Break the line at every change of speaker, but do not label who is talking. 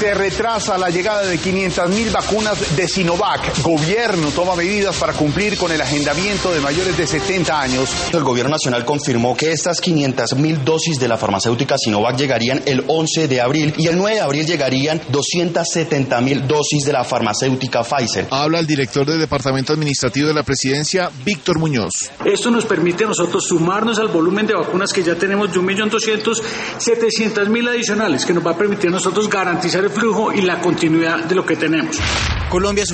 Se retrasa la llegada de 500.000 vacunas de Sinovac. Gobierno toma medidas para cumplir con el agendamiento de mayores de 70 años.
El gobierno nacional confirmó que estas 500.000 dosis de la farmacéutica Sinovac llegarían el 11 de abril y el 9 de abril llegarían 270.000 dosis de la farmacéutica Pfizer.
Habla el director del Departamento Administrativo de la Presidencia, Víctor Muñoz.
Esto nos permite a nosotros sumarnos al volumen de vacunas que ya tenemos de 1.200.000, 700.000 adicionales, que nos va a permitir a nosotros garantizar el flujo y la continuidad de lo que tenemos.
Colombia